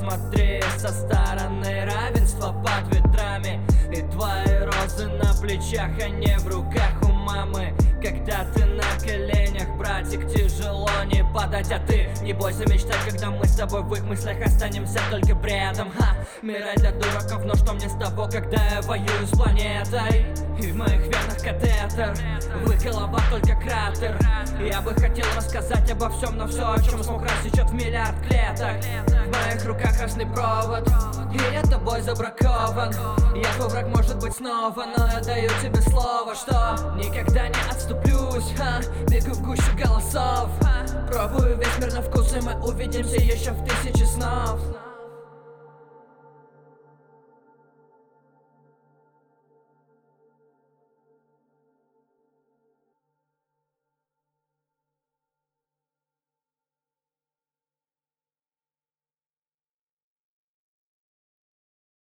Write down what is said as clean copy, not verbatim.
смотри со стороны. Равенство под ветрами и твои розы на плечах, а не в руках у мамы. Когда ты на коленях, братик, тяжело не падать. А ты не бойся мечтать, когда мы с тобой в их мыслях останемся только бредом. Мир для дураков, но что мне с того, когда я воюю с планетой? И в моих венах катетер, в их головах только кратер. Я бы хотел рассказать обо всем, но все, о чем смог, рассечет в миллиард клеток. В моих руках красный провод, и я тобой забракован. Я твой враг, может быть, снова, но я даю тебе слово, что никогда не отступлюсь. Бегу в гущу голосов, пробую весь мир на вкус, и мы увидимся еще в 1000 снов.